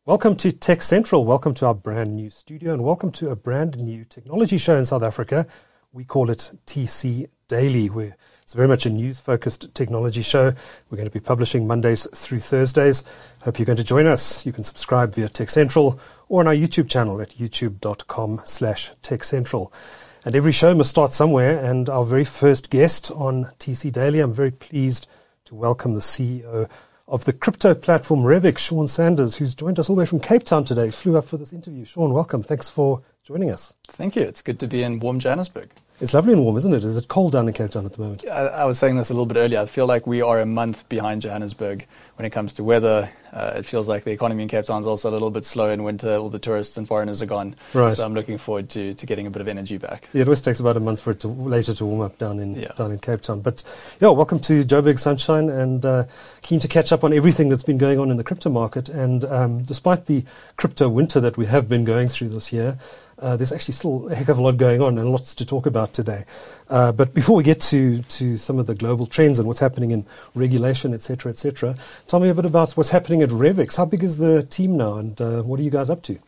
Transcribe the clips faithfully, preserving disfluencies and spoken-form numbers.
Welcome to Tech Central. Welcome to our brand new studio and welcome to a brand new technology show in South Africa. We call it T C Daily. We're, it's very much a news-focused technology show. We're going to be publishing Mondays through Thursdays. Hope you're going to join us. You can subscribe via Tech Central or on our YouTube channel at youtube.com slash Tech Central. And every show must start somewhere. And our very first guest on T C Daily, I'm very pleased to welcome the C E O of the crypto platform Revix, Sean Sanders, who's joined us all the way from Cape Town today. Flew up for this interview. Sean, welcome. Thanks for joining us. Thank you. It's good to be in warm Johannesburg. It's lovely and warm, isn't it? Is it cold down in Cape Town at the moment? I, I was saying this a little bit earlier. I feel like we are a month behind Johannesburg when it comes to weather. Uh, it feels like the economy in Cape Town is also a little bit slow in winter. All the tourists and foreigners are gone. Right. So I'm looking forward to, to getting a bit of energy back. Yeah, it always takes about a month for it to later to warm up down in yeah. down in Cape Town. But yeah, welcome to Joburg Sunshine, and uh, keen to catch up on everything that's been going on in the crypto market. And um, despite the crypto winter that we have been going through this year, Uh, there's actually still a heck of a lot going on and lots to talk about today. Uh, but before we get to, to some of the global trends and what's happening in regulation, et cetera, et cetera, tell me a bit about what's happening at Revix. How big is the team now, and uh, what are you guys up to?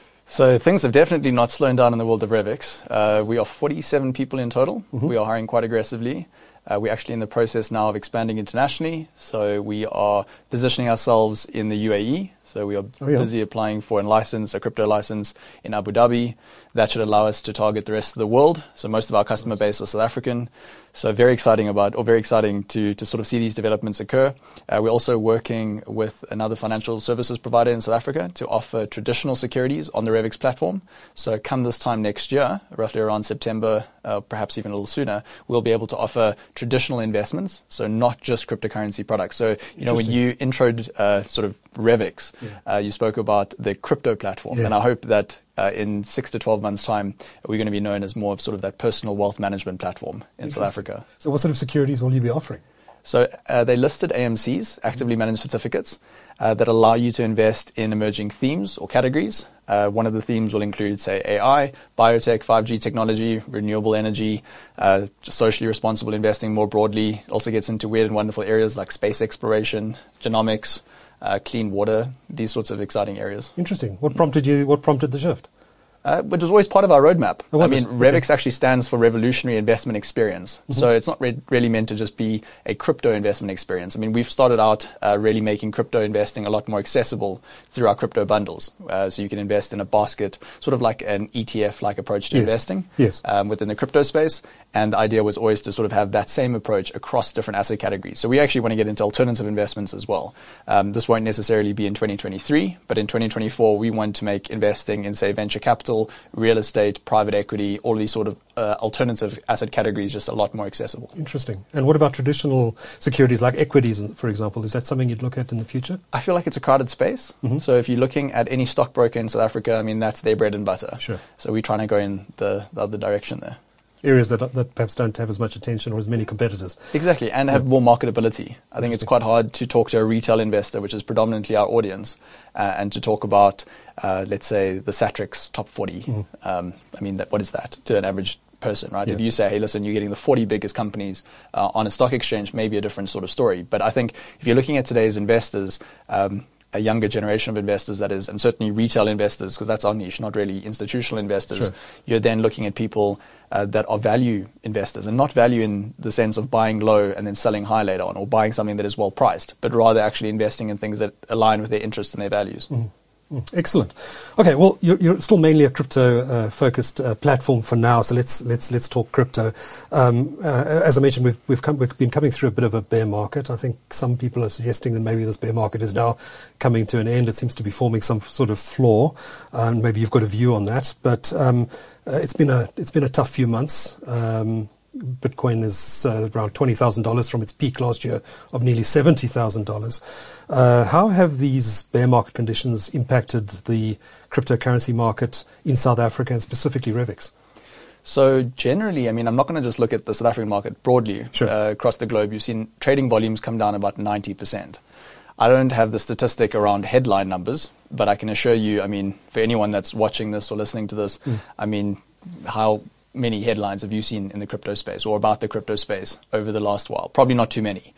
So things have definitely not slowed down in the world of Revix. Uh, we are forty-seven people in total. Mm-hmm. We are hiring quite aggressively. Uh, we're actually in the process now of expanding internationally. So we are positioning ourselves in the U A E. So we are oh, yeah. busy applying for a license, a crypto license in Abu Dhabi. That should allow us to target the rest of the world. So most of our customer base are South African. So very exciting about, or very exciting to, to sort of see these developments occur. Uh, we're also working with another financial services provider in South Africa to offer traditional securities on the Revix platform. So come this time next year, roughly around September, uh, perhaps even a little sooner, we'll be able to offer traditional investments. So not just cryptocurrency products. So, you know, when you introed uh, sort of Revix, yeah. uh, you spoke about the crypto platform. Yeah. And I hope that Uh, in six to twelve months' time, we're going to be known as more of sort of that personal wealth management platform in South Africa. So what sort of securities will you be offering? So uh, they listed A M Cs, actively managed certificates, uh, that allow you to invest in emerging themes or categories. Uh, one of the themes will include, say, A I, biotech, five G technology, renewable energy, uh, just socially responsible investing more broadly. It also gets into weird and wonderful areas like space exploration, genomics, Uh, clean water, these sorts of exciting areas. Interesting. What prompted you? What prompted the shift? Uh, which was always part of our roadmap. Oh, I mean, it? Revix okay. actually stands for Revolutionary Investment Experience. Mm-hmm. So it's not re- really meant to just be a crypto investment experience. I mean, we've started out uh, really making crypto investing a lot more accessible through our crypto bundles. Uh, so you can invest in a basket, sort of like an E T F-like approach to yes. investing yes. Um, within the crypto space. And the idea was always to sort of have that same approach across different asset categories. So we actually want to get into alternative investments as well. Um, this won't necessarily be in twenty twenty-three, but in twenty twenty-four, we want to make investing in, say, venture capital, real estate, private equity, all these sort of uh, alternative asset categories just a lot more accessible. Interesting. And what about traditional securities like equities, for example? Is that something you'd look at in the future? I feel like it's a crowded space. Mm-hmm. So if you're looking at any stockbroker in South Africa, I mean, that's their bread and butter. Sure. So we're trying to go in the, the other direction there. Areas that, that perhaps don't have as much attention or as many competitors. Exactly, and have yeah. more marketability. I think it's quite hard to talk to a retail investor, which is predominantly our audience, uh, and to talk about, uh, let's say, the Satrix top forty. Mm. Um, I mean, that, what is that to an average person, right? Yeah. If you say, hey, listen, you're getting the forty biggest companies uh, on a stock exchange, maybe a different sort of story. But I think if you're looking at today's investors, um, a younger generation of investors, that is, and certainly retail investors, because that's our niche, not really institutional investors, sure. you're then looking at people Uh, that are value investors, and not value in the sense of buying low and then selling high later on, or buying something that is well priced, but rather actually investing in things that align with their interests and their values. Mm. Mm. Excellent. Okay, well, you're, you're still mainly a crypto-focused uh, uh, platform for now, so let's let's let's talk crypto. Um, uh, as I mentioned, we've we've, come, we've been coming through a bit of a bear market. I think some people are suggesting that maybe this bear market is now coming to an end. It seems to be forming some sort of floor. Um, maybe you've got a view on that, but um, uh, it's been a it's been a tough few months. Um, Bitcoin is uh, around twenty thousand dollars from its peak last year of nearly seventy thousand dollars. Uh, how have these bear market conditions impacted the cryptocurrency market in South Africa and specifically Revix? So generally, I mean, I'm not going to just look at the South African market broadly. Sure. Uh, across the globe. You've seen trading volumes come down about ninety percent. I don't have the statistic around headline numbers, but I can assure you, I mean, for anyone that's watching this or listening to this, mm. I mean, how many headlines have you seen in the crypto space or about the crypto space over the last while? Probably not too many.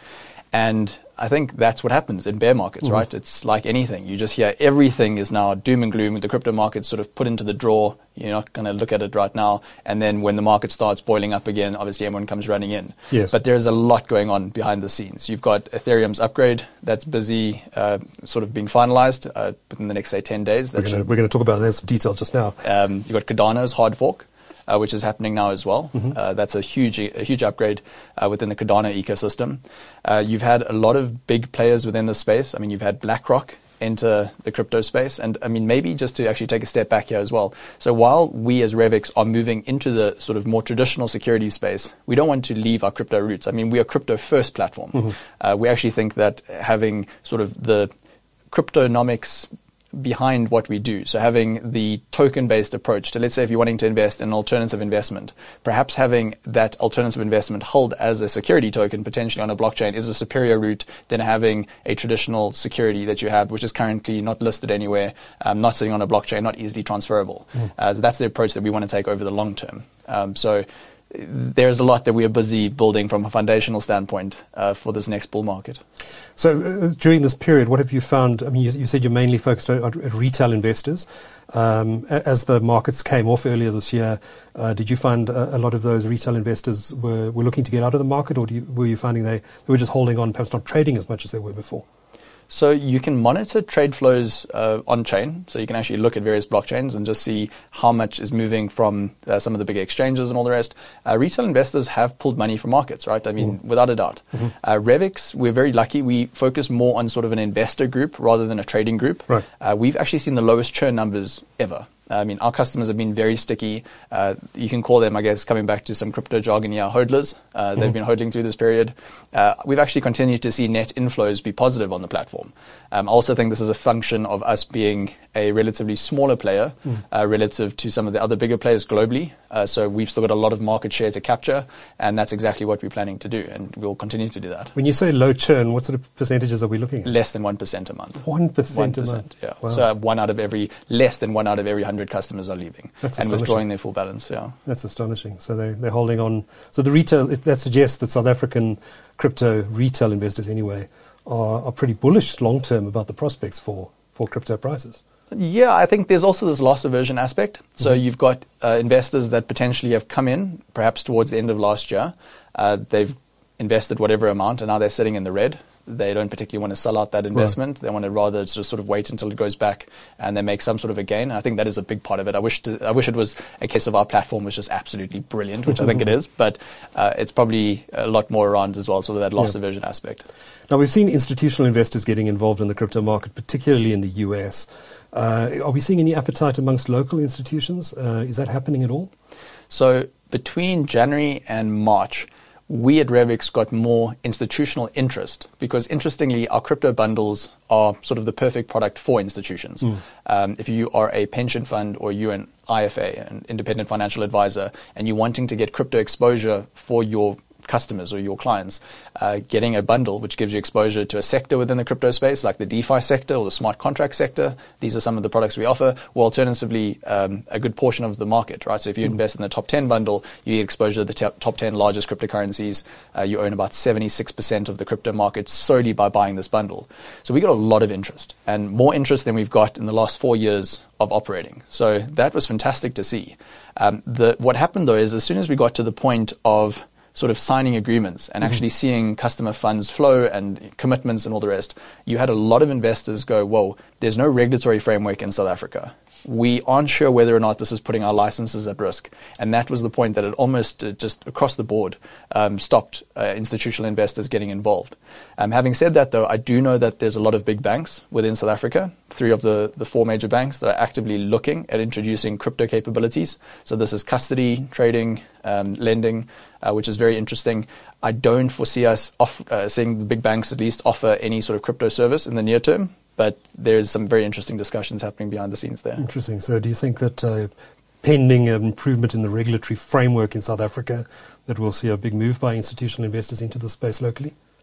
And I think that's what happens in bear markets, mm-hmm. right? It's like anything. You just hear everything is now doom and gloom with the crypto market sort of put into the drawer. You're not going to look at it right now. And then when the market starts boiling up again, obviously everyone comes running in. Yes. But there's a lot going on behind the scenes. You've got Ethereum's upgrade that's busy uh, sort of being finalized uh, within the next, say, ten days. We're going to talk about it in some detail just now. Um, you've got Cardano's hard fork. Uh, which is happening now as well. Mm-hmm. Uh, that's a huge, a huge upgrade uh, within the Cardano ecosystem. Uh, you've had a lot of big players within the space. I mean, you've had BlackRock enter the crypto space, and I mean, maybe just to actually take a step back here as well. So while we as Revix are moving into the sort of more traditional security space, we don't want to leave our crypto roots. I mean, we are a crypto first platform. Mm-hmm. Uh, we actually think that having sort of the cryptonomics behind what we do. So having the token-based approach to, let's say if you're wanting to invest in an alternative investment, perhaps having that alternative investment held as a security token potentially on a blockchain is a superior route than having a traditional security that you have, which is currently not listed anywhere, um, not sitting on a blockchain, not easily transferable. Mm. Uh, so that's the approach that we want to take over the long term. Um, so there's a lot that we are busy building from a foundational standpoint uh, for this next bull market. So uh, during this period, what have you found? I mean, you, you said you're mainly focused on, on retail investors. Um, as the markets came off earlier this year, uh, did you find a, a lot of those retail investors were, were looking to get out of the market, or do you, were you finding they, they were just holding on, perhaps not trading as much as they were before? So you can monitor trade flows uh, on-chain. So you can actually look at various blockchains and just see how much is moving from uh, some of the big exchanges and all the rest. Uh, retail investors have pulled money from markets, right? I mean, mm. without a doubt. Mm-hmm. Uh, Revix, we're very lucky. We focus more on sort of an investor group rather than a trading group. Right. Uh, we've actually seen the lowest churn numbers ever. I mean, our customers have been very sticky. Uh, you can call them, I guess, coming back to some crypto jargon here, hodlers. Uh, they've mm. been hodling through this period. Uh, we've actually continued to see net inflows be positive on the platform. Um, I also think this is a function of us being a relatively smaller player mm. uh, relative to some of the other bigger players globally. Uh, so we've still got a lot of market share to capture, and that's exactly what we're planning to do, and we'll continue to do that. When you say low churn, what sort of percentages are we looking at? Less than one percent a month. one percent a month? Yeah. Wow. So one out of every, less than one out of every one hundred customers are leaving That's and withdrawing their full balance. Yeah. That's astonishing. So they, they're holding on. So the retail, that suggests that South African crypto retail investors anyway are, are pretty bullish long term about the prospects for, for crypto prices. Yeah, I think there's also this loss aversion aspect. So mm-hmm. you've got uh, investors that potentially have come in perhaps towards the end of last year. Uh, they've invested whatever amount, and now they're sitting in the red. They don't particularly want to sell out that investment. Right. They want to rather just sort of wait until it goes back and they make some sort of a gain. I think that is a big part of it. I wish to, I wish it was a case of our platform was just absolutely brilliant, which I think it is, but uh, it's probably a lot more around as well, sort of that loss yeah. aversion aspect. Now, we've seen institutional investors getting involved in the crypto market, particularly in the U S. Uh, are we seeing any appetite amongst local institutions? Uh, is that happening at all? So between January and March, we at Revix got more institutional interest because, interestingly, our crypto bundles are sort of the perfect product for institutions. Mm. Um, if you are a pension fund or you're an I F A, an independent financial advisor, and you're wanting to get crypto exposure for your customers or your clients, uh, getting a bundle which gives you exposure to a sector within the crypto space, like the DeFi sector or the smart contract sector. These are some of the products we offer, or alternatively, um, a good portion of the market, right? So if you mm. invest in the top ten bundle, you get exposure to the t- top ten largest cryptocurrencies. Uh, you own about seventy-six percent of the crypto market solely by buying this bundle. So we got a lot of interest, and more interest than we've got in the last four years of operating. So that was fantastic to see. Um, the, what happened though is as soon as we got to the point of sort of signing agreements and actually mm-hmm. seeing customer funds flow and commitments and all the rest, you had a lot of investors go, whoa, there's no regulatory framework in South Africa. We aren't sure whether or not this is putting our licenses at risk. And that was the point that it almost uh, just across the board um, stopped uh, institutional investors getting involved. Um, having said that, though, I do know that there's a lot of big banks within South Africa, three of the, the four major banks that are actively looking at introducing crypto capabilities. So this is custody, trading, um, lending, uh, which is very interesting. I don't foresee us off, uh, seeing the big banks at least offer any sort of crypto service in the near term. But there's some very interesting discussions happening behind the scenes there. Interesting. So do you think that uh, pending an improvement in the regulatory framework in South Africa, that we'll see a big move by institutional investors into the space locally?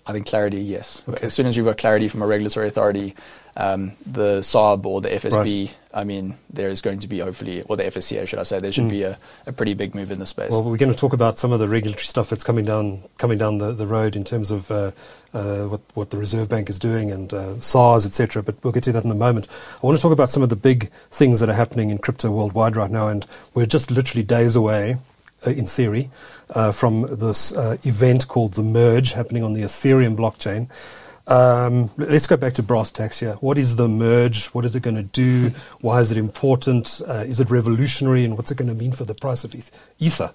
I think clarity, yes. Okay. As soon as you've got clarity from a regulatory authority, um, the S A B or the F S B, right. I mean, there is going to be hopefully, or the F S C A, should I say, there should mm. be a, a pretty big move in the space. Well, we're going to talk about some of the regulatory stuff that's coming down coming down the, the road in terms of uh, uh, what, what the Reserve Bank is doing and uh, SARS, et cetera. But we'll get to that in a moment. I want to talk about some of the big things that are happening in crypto worldwide right now, and we're just literally days away, uh, in theory, uh, from this uh, event called the Merge happening on the Ethereum blockchain. Um, let's go back to brass tacks here. What is the Merge? What is it going to do? Why is it important? Uh, is it revolutionary? And what's it going to mean for the price of Ether?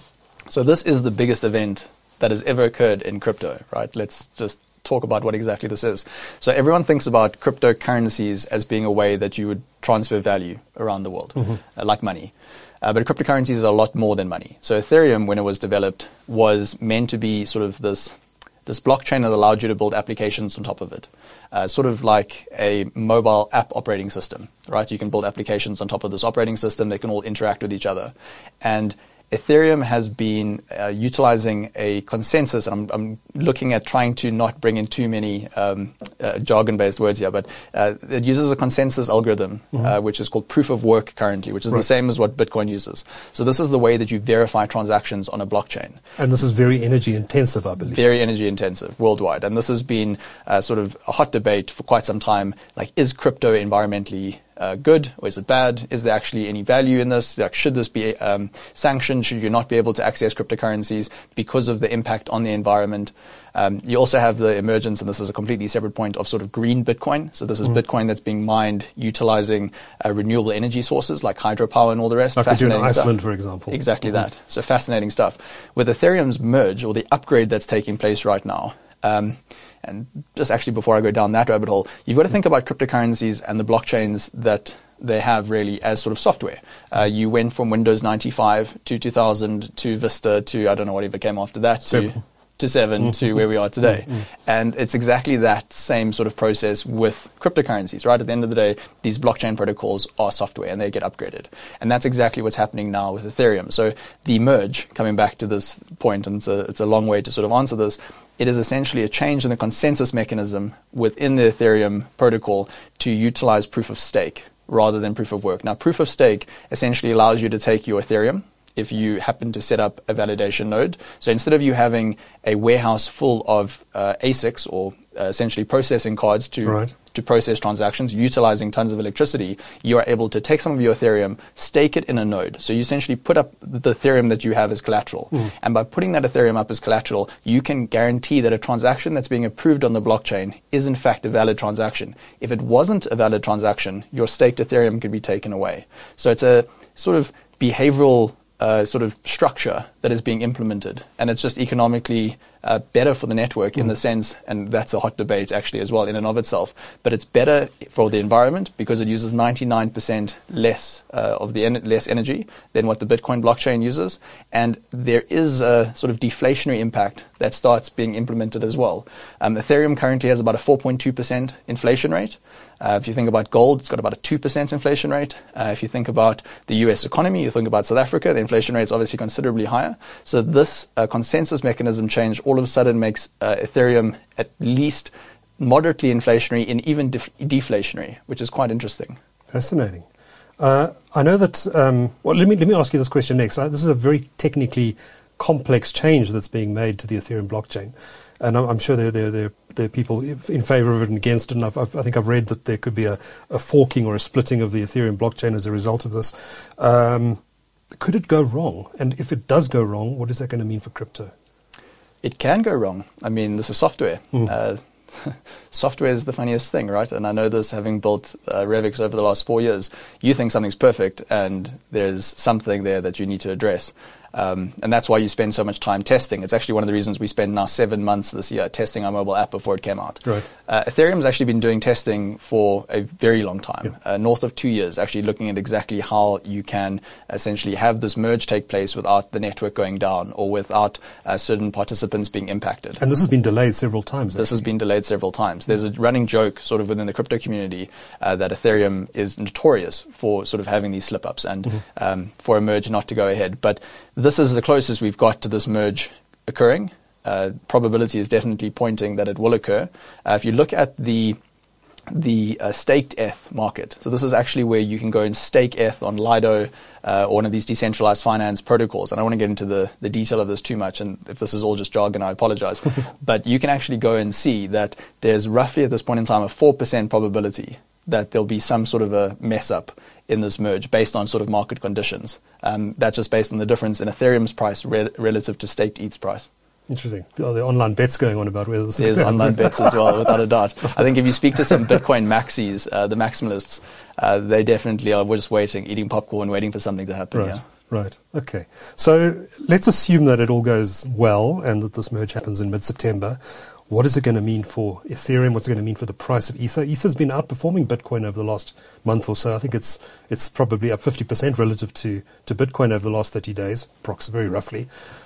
So this is the biggest event that has ever occurred in crypto, right? Let's just talk about what exactly this is. So everyone thinks about cryptocurrencies as being a way that you would transfer value around the world, mm-hmm. uh, like money. Uh, but cryptocurrencies are a lot more than money. So Ethereum, when it was developed, was meant to be sort of this this blockchain that allowed you to build applications on top of it. Uh, sort of like a mobile app operating system, right? You can build applications on top of this operating system. They can all interact with each other. And Ethereum has been uh, utilizing a consensus. I'm, I'm looking at trying to not bring in too many um, uh, jargon-based words here, but uh, it uses a consensus algorithm, mm-hmm. uh, which is called proof of work currently, which is right. the same as what Bitcoin uses. So this is the way that you verify transactions on a blockchain. And this is very energy intensive, I believe. Very energy intensive worldwide. And this has been uh, sort of a hot debate for quite some time. Like, is crypto environmentally Uh, good, or is it bad? Is there actually any value in this? Like, should this be um, sanctioned? Should you not be able to access cryptocurrencies because of the impact on the environment? Um, you also have the emergence, and this is a completely separate point, of sort of green Bitcoin. So this is mm. Bitcoin that's being mined utilizing uh, renewable energy sources like hydropower and all the rest. Like we do in Iceland, stuff. for example. Exactly mm-hmm. that. So fascinating stuff. With Ethereum's merge, or the upgrade that's taking place right now, um, and just actually before I go down that rabbit hole, you've got to think about cryptocurrencies and the blockchains that they have really as sort of software. Uh, you went from Windows ninety-five to two thousand to Vista to, I don't know, whatever came after that, to, to seven mm-hmm. to where we are today. Mm-hmm. And it's exactly that same sort of process with cryptocurrencies, right? At the end of the day, these blockchain protocols are software and they get upgraded. And that's exactly what's happening now with Ethereum. So the merge, coming back to this point, and it's a, it's a long way to sort of answer this, it is essentially a change in the consensus mechanism within the Ethereum protocol to utilize proof of stake rather than proof of work. Now, proof of stake essentially allows you to take your Ethereum if you happen to set up a validation node. So instead of you having a warehouse full of uh, A SICs, or uh, essentially processing cards to right. to process transactions, utilizing tons of electricity, you are able to take some of your Ethereum, stake it in a node. So you essentially put up the Ethereum that you have as collateral. Mm. And by putting that Ethereum up as collateral, you can guarantee that a transaction that's being approved on the blockchain is in fact a valid transaction. If it wasn't a valid transaction, your staked Ethereum could be taken away. So it's a sort of behavioral uh, sort of structure that is being implemented. And it's just economically Uh, better for the network mm. in the sense, and that's a hot debate actually as well in and of itself, but it's better for the environment because it uses ninety-nine percent less uh, of the en- less energy than what the Bitcoin blockchain uses, and there is a sort of deflationary impact that starts being implemented as well. Um, Ethereum currently has about a four point two percent inflation rate. Uh, if you think about gold, it's got about a two percent inflation rate. Uh, if you think about the U S economy, you think about South Africa, the inflation rate is obviously considerably higher. So this uh, consensus mechanism change all of a sudden makes uh, Ethereum at least moderately inflationary and even def- deflationary, which is quite interesting. Fascinating. Uh, I know that, um, well, let me, let me ask you this question next. Uh, this is a very technically complex change that's being made to the Ethereum blockchain. And I'm, I'm sure there, there, there, there are people in favor of it and against it. And I've, I've, I think I've read that there could be a, a forking or a splitting of the Ethereum blockchain as a result of this. Um, could it go wrong? And if it does go wrong, what is that going to mean for crypto? It can go wrong. I mean, this is software. Mm. Uh, software is the funniest thing, right? And I know this, having built uh, Revix over the last four years. You think something's perfect, and there's something there that you need to address. Um, and that's why you spend so much time testing. It's actually one of the reasons we spend now seven months this year testing our mobile app before it came out. Right. Uh, Ethereum's actually been doing testing for a very long time, yeah. uh, north of two years, actually looking at exactly how you can essentially have this merge take place without the network going down or without uh, certain participants being impacted. And this has been delayed several times. This actually. has been delayed several times. There's a running joke sort of within the crypto community uh, that Ethereum is notorious for sort of having these slip-ups and mm-hmm. um, for a merge not to go ahead. But this is the closest we've got to this merge occurring. uh, probability is definitely pointing that it will occur. Uh, if you look at the the uh, staked E T H market. So this is actually where you can go and stake E T H on Lido uh, or one of these decentralized finance protocols. And I don't want to get into the, the detail of this too much. And if this is all just jargon, I apologize. But you can actually go and see that there's roughly at this point in time a four percent probability that there'll be some sort of a mess up in this merge based on sort of market conditions. Um, that's just based on the difference in Ethereum's price re- relative to staked E T H's price. Interesting. Are there online bets going on about whether this There's online bets as well, without a doubt. I think if you speak to some Bitcoin maxis, uh, the maximalists, uh, they definitely are just waiting, eating popcorn, waiting for something to happen. Right, yeah. right. Okay. So let's assume that it all goes well and that this merge happens in mid-September. What is it going to mean for Ethereum? What's it going to mean for the price of Ether? Ether's been outperforming Bitcoin over the last month or so. I think it's it's probably up fifty percent relative to, to Bitcoin over the last thirty days, approximately, very roughly.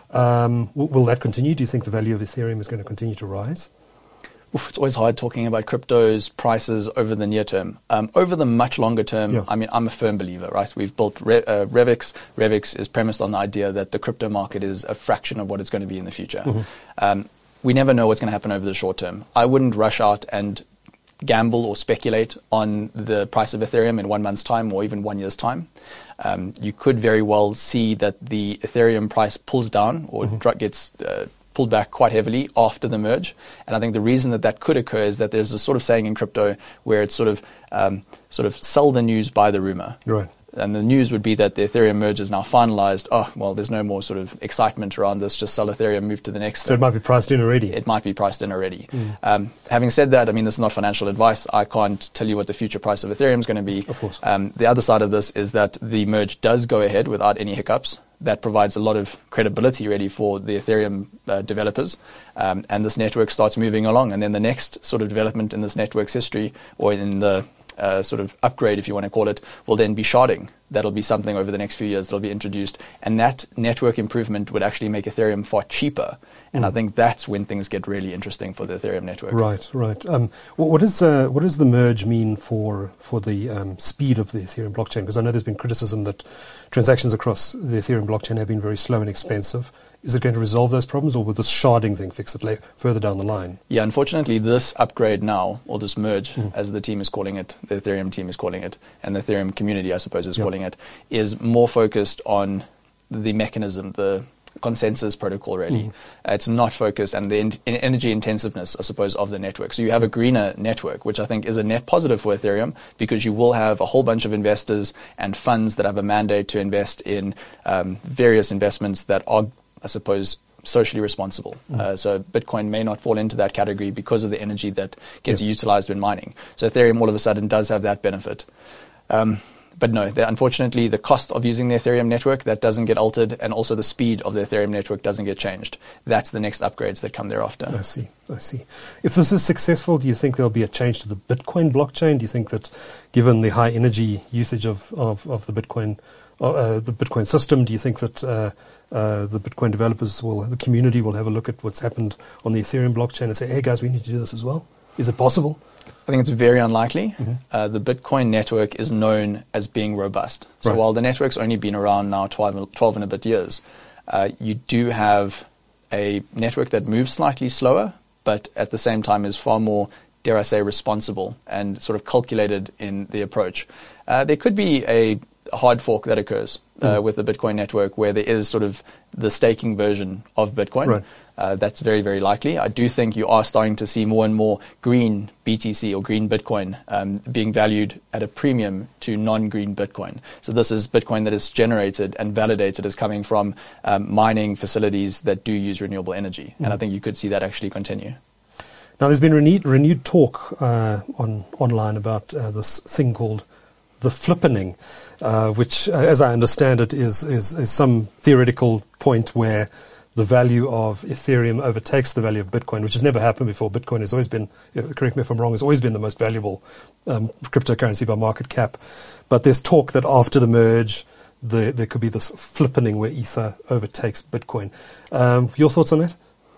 Um, w- will that continue? Do you think the value of Ethereum is going to continue to rise? Oof, it's always hard talking about crypto's prices over the near term. Um, over the much longer term, yeah. I mean, I'm a firm believer, right? We've built Re- uh, Revix. Revix is premised on the idea that the crypto market is a fraction of what it's going to be in the future. Mm-hmm. Um, we never know what's going to happen over the short term. I wouldn't rush out and gamble or speculate on the price of Ethereum in one month's time or even one year's time. Um, you could very well see that the Ethereum price pulls down or mm-hmm. gets uh, pulled back quite heavily after the merge. And I think the reason that that could occur is that there's a sort of saying in crypto where it's sort of um, sort of sell the news, buy the rumor. Right. And the news would be that the Ethereum merge is now finalized. Oh, well, there's no more sort of excitement around this. Just sell Ethereum, move to the next. So thing. It might be priced in already. It might be priced in already. Mm. Um, having said that, I mean, this is not financial advice. I can't tell you what the future price of Ethereum is going to be. Of course. Um, the other side of this is that the merge does go ahead without any hiccups. That provides a lot of credibility really for the Ethereum uh, developers. Um, and this network starts moving along. And then the next sort of development in this network's history or in the Uh, sort of upgrade, if you want to call it, will then be sharding. That'll be something over the next few years that'll be introduced. And that network improvement would actually make Ethereum far cheaper. And mm. I think that's when things get really interesting for the Ethereum network. Right, right. Um, what is uh, what does the merge mean for for the um, speed of the Ethereum blockchain? Because I know there's been criticism that transactions across the Ethereum blockchain have been very slow and expensive. Is it going to resolve those problems, or will this sharding thing fix it la- further down the line? Yeah, unfortunately, this upgrade now, or this merge, mm. as the team is calling it, the Ethereum team is calling it, and the Ethereum community, I suppose, is yep. calling it, is more focused on the mechanism, the consensus protocol, really. Mm. Uh, it's not focused, and the in- energy intensiveness, I suppose, of the network. So you have a greener network, which I think is a net positive for Ethereum, because you will have a whole bunch of investors and funds that have a mandate to invest in um, various investments that are, I suppose, socially responsible. Mm. Uh, so Bitcoin may not fall into that category because of the energy that gets yeah. utilized when mining. So Ethereum all of a sudden does have that benefit. Um, but no, the, unfortunately, the cost of using the Ethereum network, that doesn't get altered, and also the speed of the Ethereum network doesn't get changed. That's the next upgrades that come thereafter. I see, I see. If this is successful, do you think there'll be a change to the Bitcoin blockchain? Do you think that given the high energy usage of, of, of the Bitcoin uh, the Bitcoin system, do you think that uh, uh, the Bitcoin developers will, the community will have a look at what's happened on the Ethereum blockchain and say, hey guys, we need to do this as well? Is it possible? I think it's very unlikely. Mm-hmm. Uh, the Bitcoin network is known as being robust. So right. while the network's only been around now twelve, twelve and a bit years, uh, you do have a network that moves slightly slower, but at the same time is far more, dare I say, responsible and sort of calculated in the approach. Uh, there could be a hard fork that occurs uh, mm. with the Bitcoin network where there is sort of the staking version of Bitcoin. Right. Uh, that's very, very likely. I do think you are starting to see more and more green B T C or green Bitcoin um, being valued at a premium to non-green Bitcoin. So this is Bitcoin that is generated and validated as coming from um, mining facilities that do use renewable energy. Mm. And I think you could see that actually continue. Now, there's been renewed, renewed talk uh, on online about uh, this thing called the flippening, uh, which, uh, as I understand it, is, is is some theoretical point where the value of Ethereum overtakes the value of Bitcoin, which has never happened before. Bitcoin has always been, correct me if I'm wrong, has always been the most valuable um, cryptocurrency by market cap. But there's talk that after the merge, the, there could be this flippening where Ether overtakes Bitcoin. Um, your thoughts on that?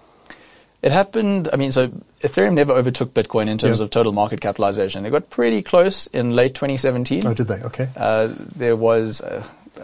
It happened, I mean, so Ethereum never overtook Bitcoin in terms yeah. of total market capitalization. They got pretty close in late twenty seventeen. Oh, did they? Okay. Uh, there was, uh,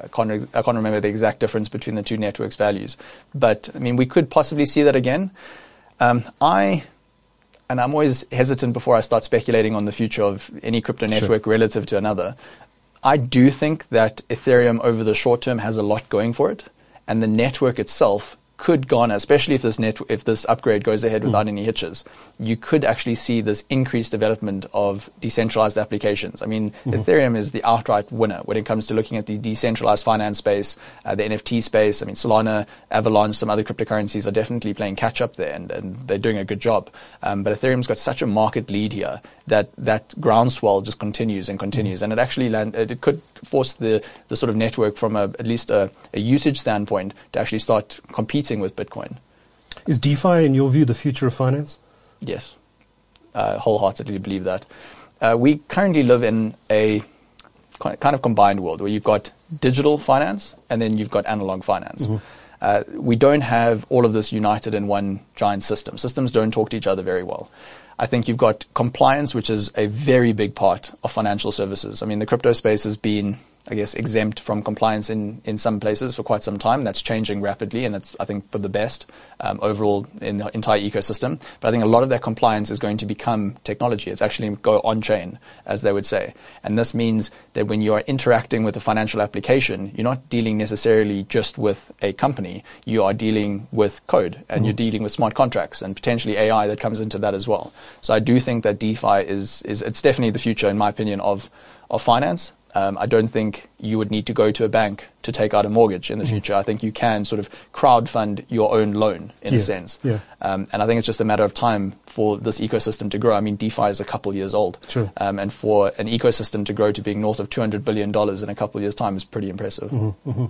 I can't, I can't remember the exact difference between the two networks' values. But, I mean, we could possibly see that again. Um, I, and I'm always hesitant before I start speculating on the future of any crypto network sure. relative to another. I do think that Ethereum over the short term has a lot going for it, and the network itself could garner, especially if this net, if this upgrade goes ahead without mm. any hitches, you could actually see this increased development of decentralized applications. I mean, mm-hmm. Ethereum is the outright winner when it comes to looking at the decentralized finance space, uh, the N F T space. I mean, Solana, Avalanche, some other cryptocurrencies are definitely playing catch up there, and, and they're doing a good job. Um, but Ethereum's got such a market lead here that that groundswell just continues and continues, mm-hmm. and it actually land, it could force the the sort of network from a, at least a, a usage standpoint to actually start competing with Bitcoin. Is DeFi, in your view, the future of finance? Yes, uh, wholeheartedly believe that. Uh, we currently live in a kind of combined world where you've got digital finance and then you've got analog finance. Mm-hmm. Uh, we don't have all of this united in one giant system. Systems don't talk to each other very well. I think you've got compliance, which is a very big part of financial services. I mean, the crypto space has been, I guess, exempt from compliance in, in some places for quite some time. That's changing rapidly, and it's, I think, for the best um, overall in the entire ecosystem. But I think a lot of that compliance is going to become technology. It's actually go on-chain, as they would say. And this means that when you are interacting with a financial application, you're not dealing necessarily just with a company. You are dealing with code, and mm-hmm. you're dealing with smart contracts and potentially A I that comes into that as well. So I do think that DeFi is, is it's definitely the future, in my opinion, of, of finance. Um, I don't think you would need to go to a bank to take out a mortgage in the mm-hmm. future. I think you can sort of crowdfund your own loan in yeah, a sense. Yeah. Um, and I think it's just a matter of time for this ecosystem to grow. I mean, DeFi is a couple years old. Sure. Um, and for an ecosystem to grow to being north of two hundred billion dollars in a couple of years' time is pretty impressive. Mm-hmm, mm-hmm.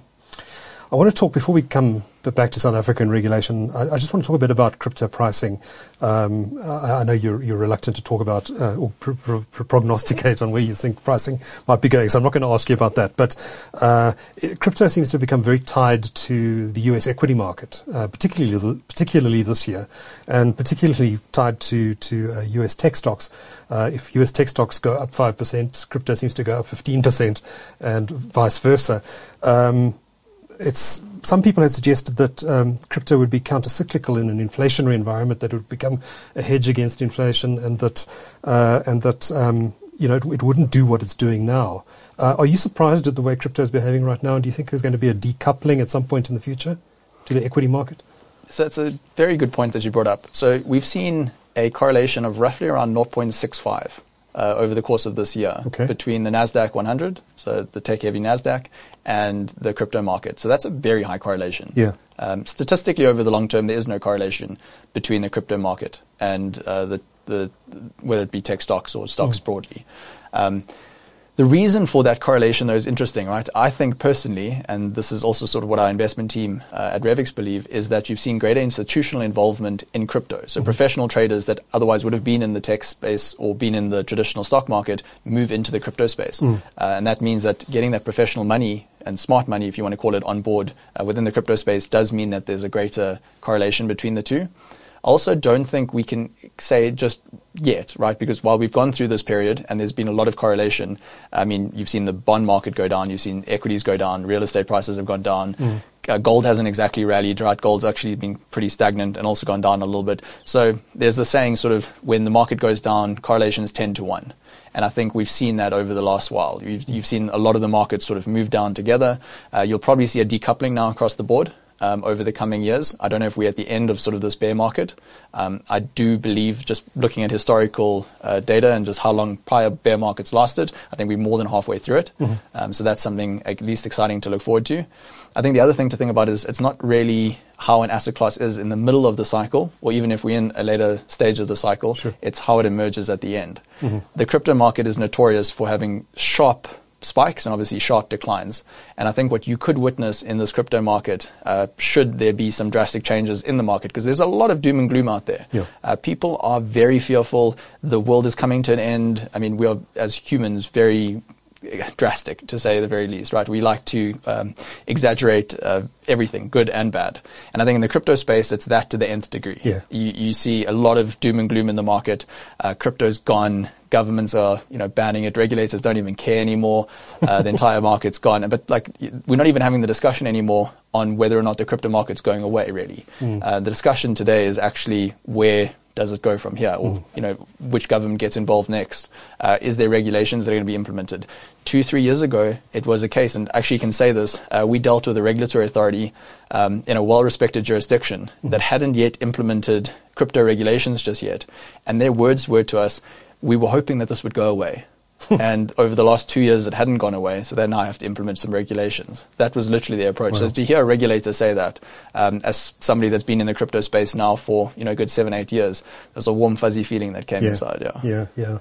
I want to talk, before we come back to South African regulation, I, I just want to talk a bit about crypto pricing. Um, I, I know you're, you're reluctant to talk about uh, or pr- pr- pr- prognosticate on where you think pricing might be going, so I'm not going to ask you about that. But uh, it, crypto seems to have become very tied to the U S equity market, uh, particularly particularly this year, and particularly tied to, to uh, U S tech stocks. Uh, if U S tech stocks go up five percent, crypto seems to go up fifteen percent, and vice versa. Um, It's some people have suggested that um, crypto would be counter-cyclical in an inflationary environment, that it would become a hedge against inflation, and that uh, and that um, you know it, it wouldn't do what it's doing now. Uh, are you surprised at the way crypto is behaving right now, and do you think there's going to be a decoupling at some point in the future to the equity market? So it's a very good point that you brought up. So we've seen a correlation of roughly around zero point six five. Uh, over the course of this year, okay. between the NASDAQ one hundred, so the tech-heavy NASDAQ, and the crypto market. So that's a very high correlation. Yeah. Um, statistically, over the long term, there is no correlation between the crypto market and uh, the, the whether it be tech stocks or stocks mm. broadly. Um, The reason for that correlation, though, is interesting, right? I think personally, and this is also sort of what our investment team uh, at Revix believe, is that you've seen greater institutional involvement in crypto. So mm-hmm. professional traders that otherwise would have been in the tech space or been in the traditional stock market move into the crypto space. Mm. Uh, and that means that getting that professional money and smart money, if you want to call it, on board uh, within the crypto space does mean that there's a greater correlation between the two. I also don't think we can say just yet, right? Because while we've gone through this period and there's been a lot of correlation, I mean, you've seen the bond market go down, you've seen equities go down, real estate prices have gone down. Mm. Uh, gold hasn't exactly rallied, right? Gold's actually been pretty stagnant and also gone down a little bit. So there's a saying sort of when the market goes down, correlations ten to one. And I think we've seen that over the last while. You've, you've seen a lot of the markets sort of move down together. Uh, you'll probably see a decoupling now across the board. Um, over the coming years. I don't know if we're at the end of sort of this bear market. Um, I do believe, just looking at historical uh, data and just how long prior bear markets lasted, I think we're more than halfway through it. Mm-hmm. Um, so that's something at least exciting to look forward to. I think the other thing to think about is it's not really how an asset class is in the middle of the cycle, or even if we're in a later stage of the cycle, sure. It's how it emerges at the end. Mm-hmm. The crypto market is notorious for having sharp spikes and obviously sharp declines. And I think what you could witness in this crypto market, uh, should there be some drastic changes in the market, because there's a lot of doom and gloom out there. Yeah. Uh, people are very fearful. The world is coming to an end. I mean, we are, as humans, very drastic, to say the very least, right? We like to um, exaggerate uh, everything, good and bad. And I think in the crypto space, it's that to the nth degree. Yeah. You, you see a lot of doom and gloom in the market. Uh, crypto's gone governments are, you know, banning it. Regulators don't even care anymore. Uh, the entire market's gone. But like, we're not even having the discussion anymore on whether or not the crypto market's going away, really. Mm. Uh, the discussion today is actually where does it go from here? Or, mm. you know, which government gets involved next? Uh, is there regulations that are going to be implemented? Two, three years ago, it was a case, and actually you can say this, uh, we dealt with a regulatory authority um, in a well-respected jurisdiction mm. that hadn't yet implemented crypto regulations just yet. And their words were to us, we were hoping that this would go away. And over the last two years, it hadn't gone away, so they now have to implement some regulations. That was literally their approach. Wow. So to hear a regulator say that, um, as somebody that's been in the crypto space now for, you know, a good seven, eight years, there's a warm, fuzzy feeling that came yeah. inside. Yeah, yeah, yeah.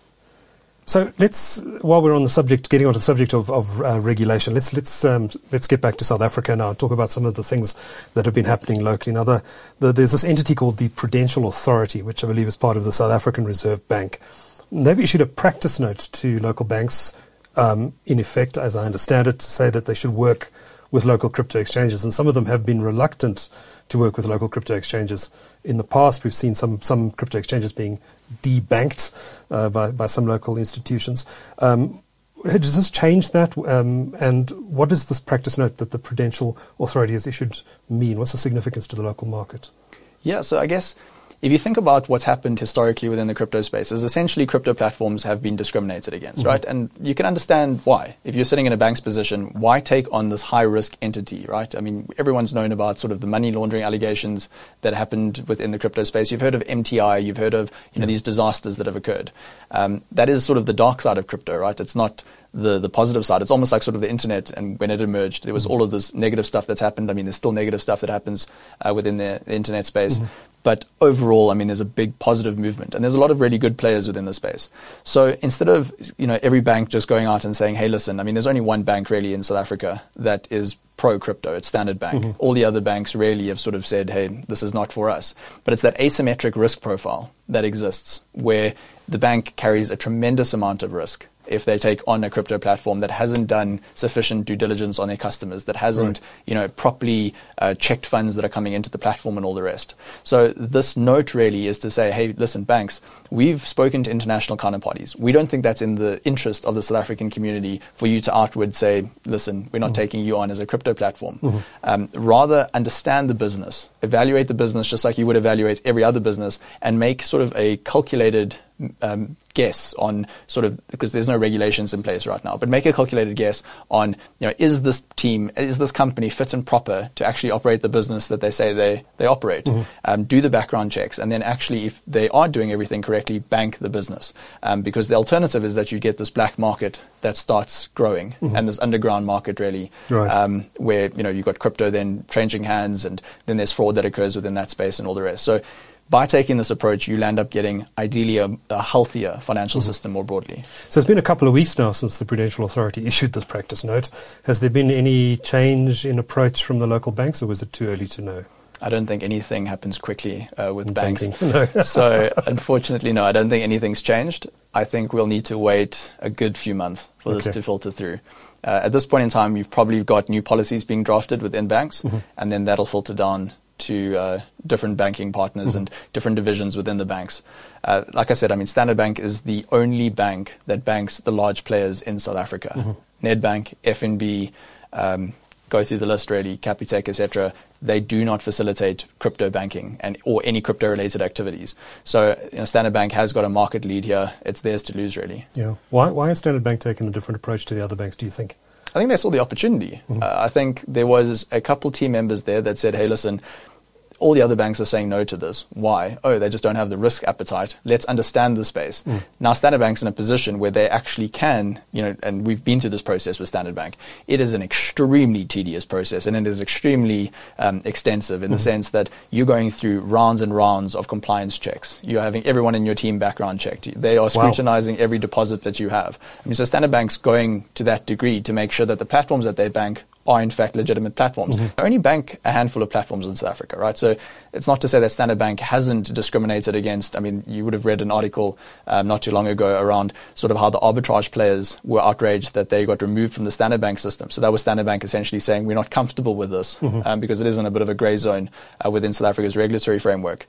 So let's, while we're on the subject, getting onto the subject of, of uh, regulation, let's let's um, let's get back to South Africa now and talk about some of the things that have been happening locally. Now, the, the, there's this entity called the Prudential Authority, which I believe is part of the South African Reserve Bank. They've issued a practice note to local banks, um, in effect, as I understand it, to say that they should work with local crypto exchanges. And some of them have been reluctant to work with local crypto exchanges. In the past, we've seen some, some crypto exchanges being debanked uh, by, by some local institutions. Um, does this change that? Um, and what does this practice note that the Prudential Authority has issued mean? What's the significance to the local market? Yeah, so I guess if you think about what's happened historically within the crypto space, is essentially crypto platforms have been discriminated against, mm-hmm. right? And you can understand why. If you're sitting in a bank's position, why take on this high-risk entity, right? I mean, everyone's known about sort of the money laundering allegations that happened within the crypto space. You've heard of M T I, you've heard of, you know, these disasters that have occurred. Um, that is sort of the dark side of crypto, right? It's not the the positive side. It's almost like sort of the internet, and when it emerged, there was all of this negative stuff that's happened. I mean, there's still negative stuff that happens uh, within the, the internet space. Mm-hmm. But overall, I mean, there's a big positive movement, and there's a lot of really good players within the space. So instead of, you know, every bank just going out and saying, hey, listen, I mean, there's only one bank really in South Africa that is pro-crypto. It's Standard Bank. Mm-hmm. All the other banks really have sort of said, hey, this is not for us. But it's that asymmetric risk profile that exists where the bank carries a tremendous amount of risk if they take on a crypto platform that hasn't done sufficient due diligence on their customers, that hasn't, right. you know, properly uh, checked funds that are coming into the platform and all the rest. So this note really is to say, hey, listen, banks, we've spoken to international counterparties. We don't think that's in the interest of the South African community for you to outward say, listen, we're not mm-hmm. taking you on as a crypto platform. Mm-hmm. Um, rather understand the business, evaluate the business just like you would evaluate every other business, and make sort of a calculated Um, guess on sort of, because there's no regulations in place right now, but make a calculated guess on, you know, is this team, is this company fit and proper to actually operate the business that they say they, they operate? Mm-hmm. Um, do the background checks, and then actually, if they are doing everything correctly, bank the business. Um, because the alternative is that you get this black market that starts growing, mm-hmm. and this underground market really, right. um, where, you know, you've got crypto then changing hands, and then there's fraud that occurs within that space and all the rest. So by taking this approach, you'll end up getting ideally a, a healthier financial mm-hmm. system more broadly. So it's been a couple of weeks now since the Prudential Authority issued this practice note. Has there been any change in approach from the local banks, or was it too early to know? I don't think anything happens quickly uh, with in banks. No. So unfortunately, no, I don't think anything's changed. I think we'll need to wait a good few months for okay. this to filter through. Uh, at this point in time, you've probably got new policies being drafted within banks, mm-hmm. and then that'll filter down to uh, different banking partners mm-hmm. and different divisions within the banks. Uh, like I said, I mean, Standard Bank is the only bank that banks the large players in South Africa. Mm-hmm. Nedbank, F N B, um, go through the list really, Capitec, et cetera. They do not facilitate crypto banking and or any crypto-related activities. So, you know, Standard Bank has got a market lead here. It's theirs to lose, really. Yeah. Why, why has Standard Bank taken a different approach to the other banks, do you think? I think they saw the opportunity. Mm-hmm. Uh, I think there was a couple team members there that said, hey, listen, all the other banks are saying no to this. Why? Oh, they just don't have the risk appetite. Let's understand the space. Mm. Now, Standard Bank's in a position where they actually can, you know, and we've been through this process with Standard Bank. It is an extremely tedious process, and it is extremely um, extensive in mm-hmm. the sense that you're going through rounds and rounds of compliance checks. You're having everyone in your team background checked. They are scrutinizing wow. every deposit that you have. I mean, so Standard Bank's going to that degree to make sure that the platforms that they bank are in fact legitimate platforms. Mm-hmm. They only bank a handful of platforms in South Africa, right? So it's not to say that Standard Bank hasn't discriminated against, I mean, you would have read an article um, not too long ago around sort of how the arbitrage players were outraged that they got removed from the Standard Bank system. So that was Standard Bank essentially saying, we're not comfortable with this mm-hmm. um, because it is in a bit of a grey zone uh, within South Africa's regulatory framework.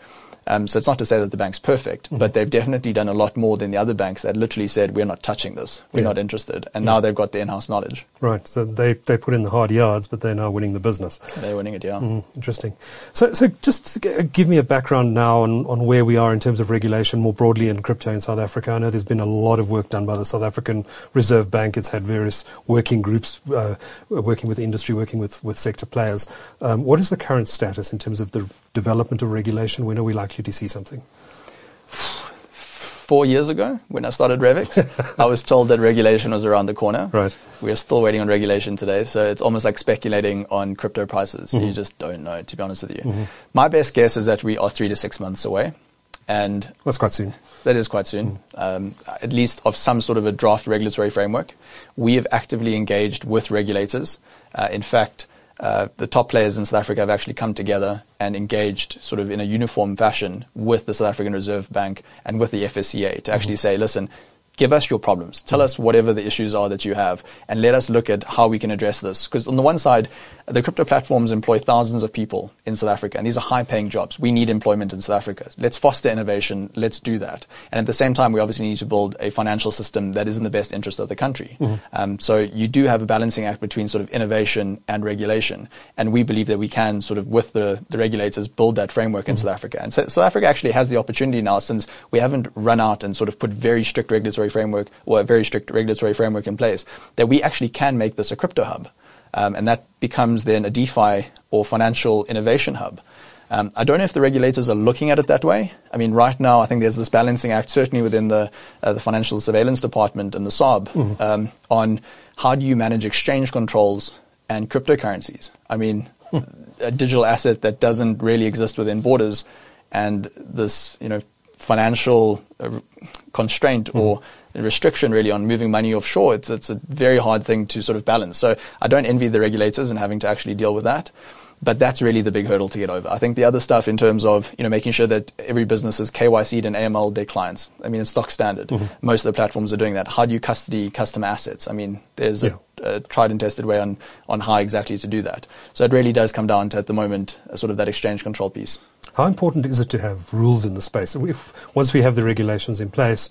Um, so it's not to say that the bank's perfect, mm-hmm. but they've definitely done a lot more than the other banks that literally said, we're not touching this. We're yeah. not interested. And yeah. now they've got the in-house knowledge. Right. So they, they put in the hard yards, but they're now winning the business. They're winning it, yeah. Mm, interesting. So so just give me a background now on, on where we are in terms of regulation more broadly in crypto in South Africa. I know there's been a lot of work done by the South African Reserve Bank. It's had various working groups uh, working with industry, working with, with sector players. Um, what is the current status in terms of the development of regulation? When are we likely to see something? Four years ago, when I started Revix, I was told that regulation was around the corner. Right. We are still waiting on regulation today, so it's almost like speculating on crypto prices. Mm-hmm. You just don't know, to be honest with you. Mm-hmm. My best guess is that we are three to six months away. And that's quite soon. That is quite soon, mm. um, at least of some sort of a draft regulatory framework. We have actively engaged with regulators. Uh, in fact, uh, the top players in South Africa have actually come together and engaged sort of in a uniform fashion with the South African Reserve Bank and with the F S C A to actually mm-hmm. say, listen, give us your problems. Tell us whatever the issues are that you have, and let us look at how we can address this. Because on the one side, the crypto platforms employ thousands of people in South Africa, and these are high-paying jobs. We need employment in South Africa. Let's foster innovation. Let's do that. And at the same time, we obviously need to build a financial system that is in the best interest of the country. Mm-hmm. Um, so you do have a balancing act between sort of innovation and regulation. And we believe that we can sort of, with the, the regulators, build that framework in mm-hmm. South Africa. And so South Africa actually has the opportunity now, since we haven't run out and sort of put very strict regulatory framework or a very strict regulatory framework in place, that we actually can make this a crypto hub. Um, and that becomes then a DeFi or financial innovation hub. Um, I don't know if the regulators are looking at it that way. I mean, right now, I think there's this balancing act, certainly within the uh, the Financial Surveillance Department and the S A R B, mm-hmm. um, on how do you manage exchange controls and cryptocurrencies. I mean, a digital asset that doesn't really exist within borders, and this, you know, financial uh, constraint mm-hmm. or restriction really on moving money offshore. It's it's a very hard thing to sort of balance. So I don't envy the regulators in having to actually deal with that. But that's really the big hurdle to get over. I think the other stuff in terms of, you know, making sure that every business is K Y C'd and A M L their clients. I mean, it's stock standard. Mm-hmm. Most of the platforms are doing that. How do you custody customer assets? I mean, there's yeah. a, a tried and tested way on, on how exactly to do that. So it really does come down to, at the moment, a sort of that exchange control piece. How important is it to have rules in the space? If once we have the regulations in place,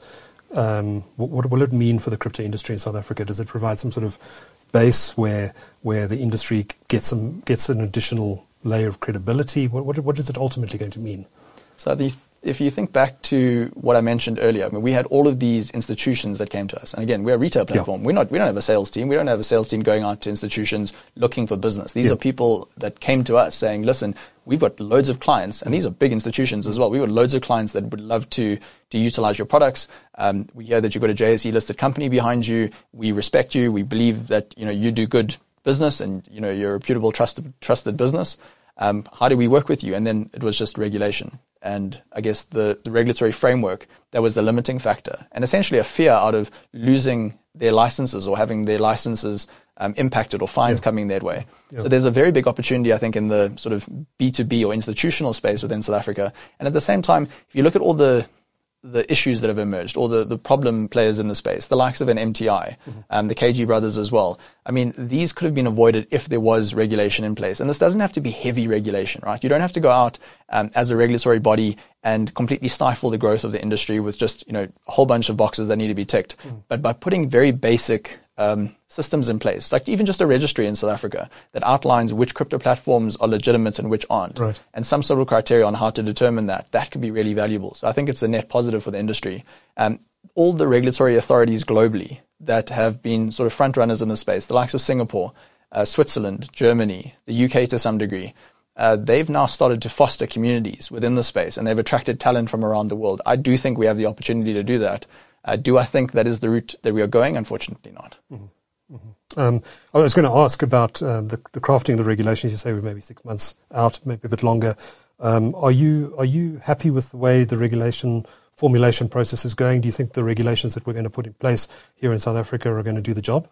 Um, what, what will it mean for the crypto industry in South Africa? Does it provide some sort of base where where the industry gets some gets an additional layer of credibility? What what, what is it ultimately going to mean? So the, if you think back to what I mentioned earlier, I mean, we had all of these institutions that came to us, and again, we're a retail platform. Yeah. We're not we don't have a sales team. We don't have a sales team going out to institutions looking for business. These yeah. are people that came to us saying, listen, we've got loads of clients, and these are big institutions as well. We've got loads of clients that would love to to utilize your products. Um, we hear that you've got a J S E listed company behind you. We respect you. We believe that, you know, you do good business, and, you know, you're a reputable, trusted, trusted business. Um, how do we work with you? And then it was just regulation. And I guess the, the regulatory framework, that was the limiting factor, and essentially a fear out of losing their licenses or having their licenses Um, impacted or fines yeah. coming their way. Yeah. So there's a very big opportunity, I think, in the sort of B two B or institutional space within South Africa. And at the same time, if you look at all the the issues that have emerged, all the, the problem players in the space, the likes of an M T I, mm-hmm. um, the K G brothers as well, I mean, these could have been avoided if there was regulation in place. And this doesn't have to be heavy regulation, right? You don't have to go out um, as a regulatory body and completely stifle the growth of the industry with just, you know, a whole bunch of boxes that need to be ticked. Mm. But by putting very basic um, systems in place, like even just a registry in South Africa that outlines which crypto platforms are legitimate and which aren't, right. and some sort of criteria on how to determine that, that could be really valuable. So I think it's a net positive for the industry. Um, all the regulatory authorities globally that have been sort of front runners in the space, the likes of Singapore, uh, Switzerland, Germany, the U K to some degree, uh, they've now started to foster communities within the space, and they've attracted talent from around the world. I do think we have the opportunity to do that. Uh, do I think that is the route that we are going? Unfortunately not. Mm-hmm. Mm-hmm. Um, I was going to ask about um, the, the crafting of the regulations. You say we're maybe six months out, maybe a bit longer. Um, are you are you happy with the way the regulation formulation process is going? Do you think the regulations that we're going to put in place here in South Africa are going to do the job?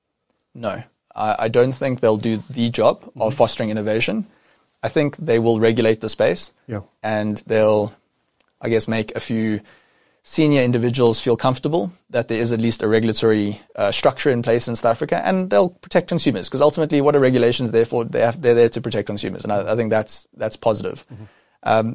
No, I, I don't think they'll do the job mm-hmm. of fostering innovation. I think they will regulate the space, yeah. and they'll, I guess, make a few senior individuals feel comfortable that there is at least a regulatory uh, structure in place in South Africa, and they'll protect consumers, because ultimately what are regulations there for? They're, they're there to protect consumers, and I, I think that's that's positive. Mm-hmm. Um,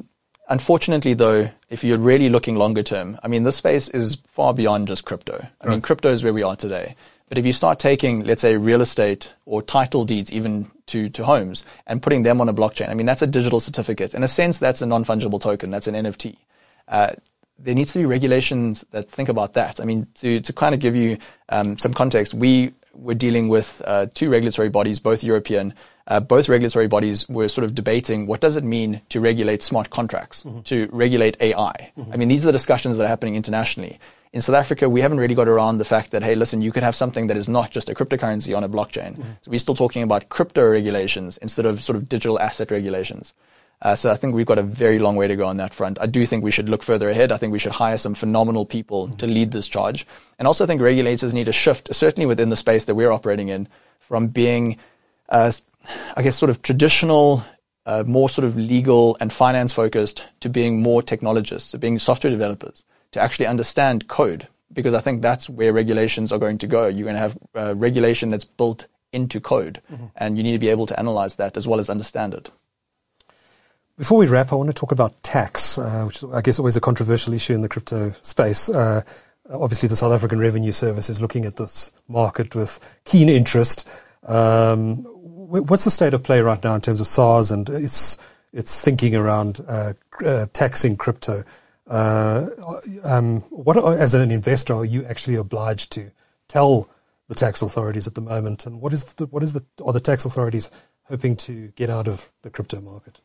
Unfortunately, though, if you're really looking longer term, I mean, this space is far beyond just crypto. I mean, crypto is where we are today. But if you start taking, let's say, real estate or title deeds even to, to homes and putting them on a blockchain, I mean, that's a digital certificate. In a sense, that's a non-fungible token. That's an N F T. Uh, there needs to be regulations that think about that. I mean, to, to kind of give you um, some context, we were dealing with uh, two regulatory bodies, both European. Uh, both regulatory bodies were sort of debating what does it mean to regulate smart contracts, mm-hmm. to regulate A I. Mm-hmm. I mean, these are the discussions that are happening internationally. In South Africa, we haven't really got around the fact that, hey, listen, you could have something that is not just a cryptocurrency on a blockchain. Mm-hmm. So we're still talking about crypto regulations instead of sort of digital asset regulations. Uh, so I think we've got a very long way to go on that front. I do think we should look further ahead. I think we should hire some phenomenal people mm-hmm. to lead this charge. And also I think regulators need to shift, certainly within the space that we're operating in, from being, uh, I guess, sort of traditional, uh, more sort of legal and finance focused to being more technologists, to being software developers, to actually understand code. Because I think that's where regulations are going to go. You're going to have uh, regulation that's built into code. Mm-hmm. And you need to be able to analyze that as well as understand it. Before we wrap, I want to talk about tax, uh, which is, I guess, always a controversial issue in the crypto space. Uh, obviously, the South African Revenue Service is looking at this market with keen interest. Um, what's the state of play right now in terms of SARS and its its thinking around uh, uh, taxing crypto? Uh, um, what, as an investor, are you actually obliged to tell the tax authorities at the moment? And what is the, what is the are the tax authorities hoping to get out of the crypto market?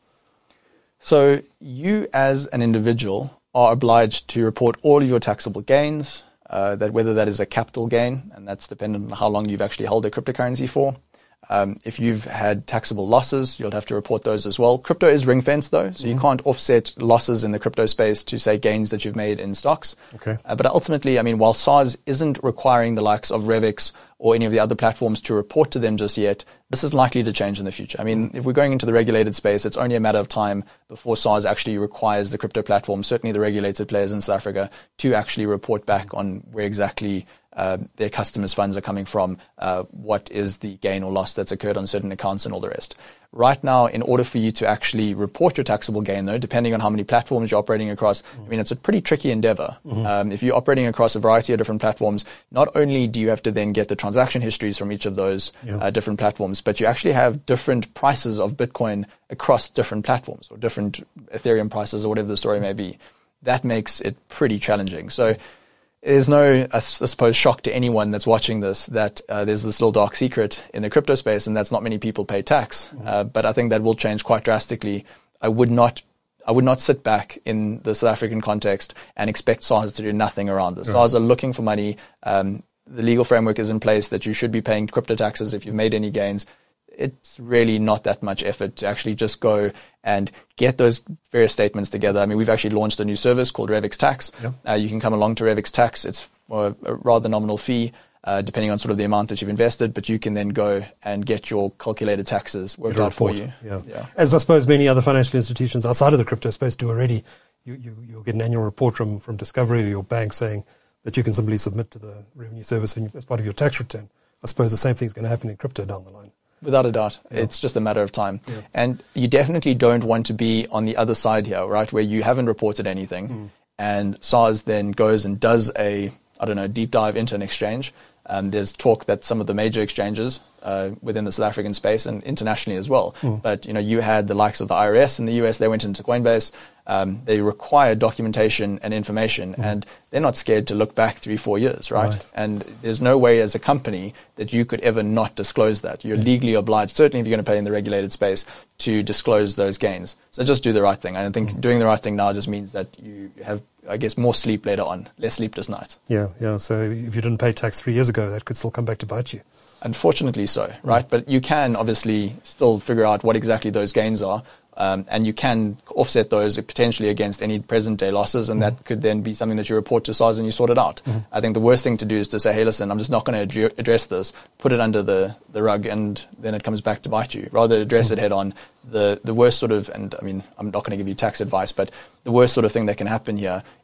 So you as an individual are obliged to report all of your taxable gains, uh, that whether that is a capital gain, and that's dependent on how long you've actually held a cryptocurrency for. Um, if you've had taxable losses, you'll have to report those as well. Crypto is ring-fenced though, so mm-hmm. you can't offset losses in the crypto space to say gains that you've made in stocks. Okay. Uh, but ultimately, I mean, while SARS isn't requiring the likes of Revix or any of the other platforms to report to them just yet, this is likely to change in the future. I mean, if we're going into the regulated space, it's only a matter of time before SARS actually requires the crypto platform, certainly the regulated players in South Africa, to actually report back on where exactly uh, their customers' funds are coming from, uh, what is the gain or loss that's occurred on certain accounts and all the rest. Right now, in order for you to actually report your taxable gain, though, depending on how many platforms you're operating across, mm-hmm. I mean, it's a pretty tricky endeavor. Mm-hmm. Um, if you're operating across a variety of different platforms, not only do you have to then get the transaction histories from each of those yeah. uh, different platforms, but you actually have different prices of Bitcoin across different platforms or different Ethereum prices or whatever the story may be. That makes it pretty challenging. So there's no, I suppose, shock to anyone that's watching this that uh, there's this little dark secret in the crypto space, and that's not many people pay tax. Mm-hmm. Uh, but I think that will change quite drastically. I would not, I would not sit back in the South African context and expect SARS to do nothing around this. Right. SARS are looking for money. Um, the legal framework is in place that you should be paying crypto taxes if you've made any gains. It's really not that much effort to actually just go and get those various statements together. I mean, we've actually launched a new service called Revix Tax. Yeah. Uh, you can come along to Revix Tax. It's a, a rather nominal fee, uh, depending on sort of the amount that you've invested, but you can then go and get your calculated taxes worked out for you. Yeah. yeah. As I suppose many other financial institutions outside of the crypto space do already. You, you, you'll get an annual report from, from Discovery or your bank saying that you can simply submit to the Revenue Service as part of your tax return. I suppose the same thing is going to happen in crypto down the line. Without a doubt. Yeah. It's just a matter of time. Yeah. And you definitely don't want to be on the other side here, right, where you haven't reported anything mm. and SARS then goes and does a, I don't know, deep dive into an exchange. Um, there's talk that some of the major exchanges uh, within the South African space and internationally as well. Mm. But, you know, you had the likes of the I R S in the U S, they went into Coinbase. Um, they require documentation and information, mm. and they're not scared to look back three, four years, right? right? And there's no way as a company that you could ever not disclose that. You're yeah. legally obliged, certainly if you're going to pay in the regulated space, to disclose those gains. So just do the right thing. And I think mm. doing the right thing now just means that you have, I guess, more sleep later on, less sleepless nights. Yeah, yeah. So if you didn't pay tax three years ago, that could still come back to bite you. Unfortunately so, right? Mm. But you can obviously still figure out what exactly those gains are. Um, and you can offset those potentially against any present-day losses, and mm-hmm. that could then be something that you report to SARS and you sort it out. Mm-hmm. I think the worst thing to do is to say, hey, listen, I'm just not going to ad- address this, put it under the, the rug, and then it comes back to bite you. Rather address mm-hmm. it head-on. The, the worst sort of, and I mean, I'm not going to give you tax advice, but the worst sort of thing that can happen here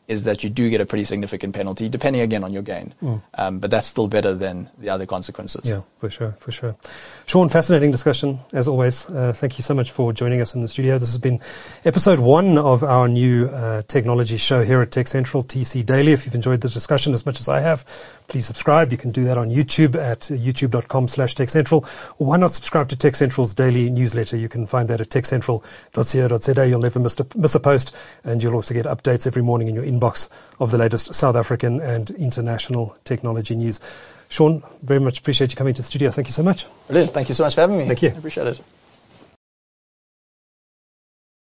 is that you do get a pretty significant penalty, depending again on your gain. Mm. Um, but that's still better than the other consequences. Yeah, for sure, for sure. Sean, fascinating discussion, as always. Uh, thank you so much for joining us in the studio. This has been episode one of our new uh, technology show here at Tech Central, T C Daily. If you've enjoyed the discussion as much as I have, please subscribe. You can do that on YouTube at youtube.com slash Tech Central. Or why not subscribe to Tech Central's daily newsletter? You can find that at tech central dot co dot za. You'll never miss a, miss a post, and you'll also get updates every morning in your inbox of the latest South African and international technology news. Sean, very much appreciate you coming to the studio. Thank you so much. Brilliant. Thank you so much for having me. Thank you. I appreciate it.